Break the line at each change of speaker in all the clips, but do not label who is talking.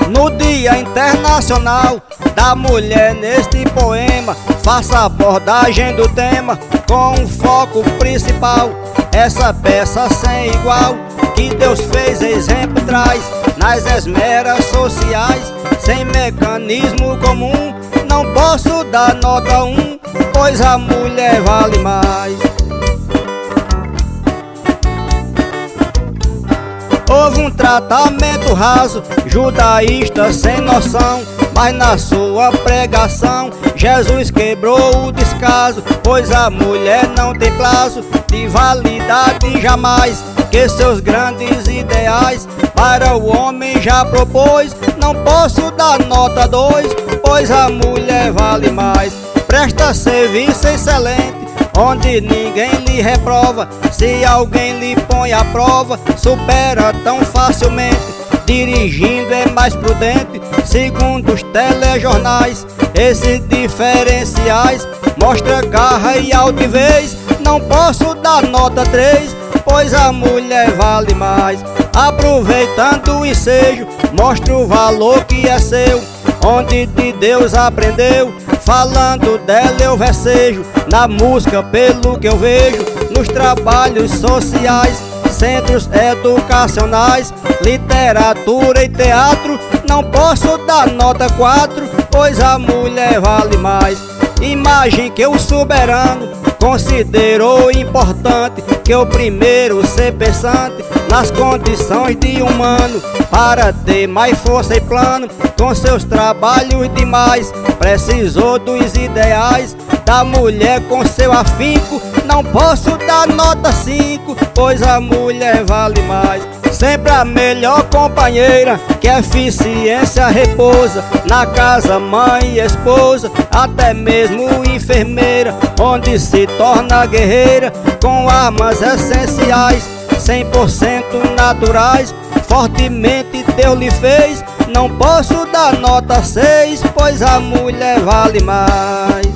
No Dia Internacional da Mulher, neste poema faça a abordagem do tema com um foco principal. Essa peça sem igual que Deus fez exemplo traz nas esmeras sociais, sem mecanismo comum. Não posso dar nota 1, pois a mulher vale mais. Houve um tratamento raso, judaísta sem noção, mas na sua pregação Jesus quebrou o descaso, pois a mulher não tem prazo de validade jamais, que seus grandes ideais para o homem já propôs. Não posso dar nota 2, pois a mulher vale mais. Presta serviço excelente, onde ninguém lhe reprova. Se alguém lhe põe à prova, supera tão facilmente. Dirigindo é mais prudente, segundo os telejornais. Esses diferenciais mostra garra e altivez. Não posso dar nota 3, pois a mulher vale mais. Aproveitando o ensejo, mostra o valor que é seu, onde de Deus aprendeu. Falando dela eu versejo, na música pelo que eu vejo, nos trabalhos sociais, centros educacionais, literatura e teatro. Não posso dar nota 4, pois a mulher vale mais. Imagem que o soberano considerou importante, que o primeiro ser pensante nas condições de humano, para ter mais força e plano com seus trabalhos demais. Precisou dos ideais da mulher com seu afinco. Não posso dar nota 5, pois a mulher vale mais. Sempre a melhor companheira, que a eficiência repousa na casa, mãe e esposa, até mesmo enfermeira, onde se torna guerreira com armas essenciais, 100% naturais, fortemente Deus lhe fez. Não posso dar nota 6, pois a mulher vale mais.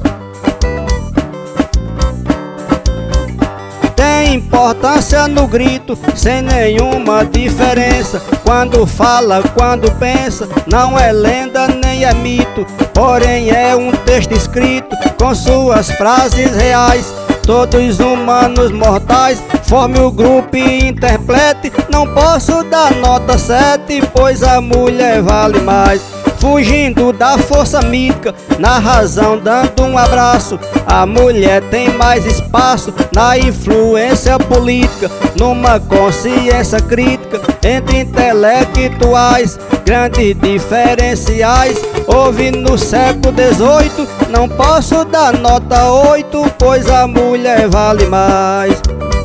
Tem importância no grito, sem nenhuma diferença. Quando fala, quando pensa, não é lenda nem é mito, porém é um texto escrito com suas frases reais. Todos humanos mortais, forme o grupo e interprete. Não posso dar nota 7, pois a mulher vale mais. Fugindo da força mítica, na razão dando um abraço, a mulher tem mais espaço na influência política, numa consciência crítica entre intelectuais. Grandes diferenciais houve no século XVIII. Não posso dar nota 8, pois a mulher vale mais.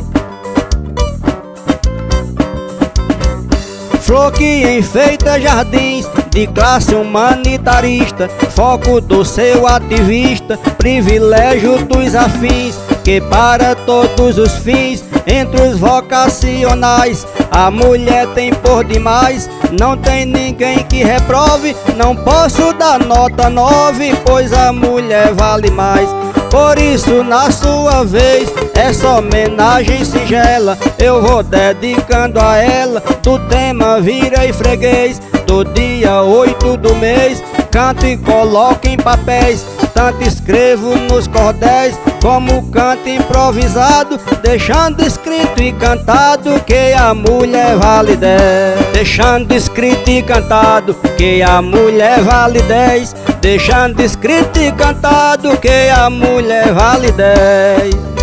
Flor que enfeita jardins de classe humanitarista, foco do seu ativista, privilégio dos afins, que para todos os fins, entre os vocacionais, a mulher tem por demais. Não tem ninguém que reprove. Não posso dar nota 9, pois a mulher vale mais. Por isso, na sua vez, essa homenagem singela eu vou dedicando a ela, do tema Vira e Freguês, do dia 8 do mês. Canto e coloco em papéis, tanto escrevo nos cordéis, como canto improvisado, deixando escrito e cantado que a mulher vale 10. Deixando escrito e cantado que a mulher vale 10. Deixando escrito e cantado que a mulher vale 10.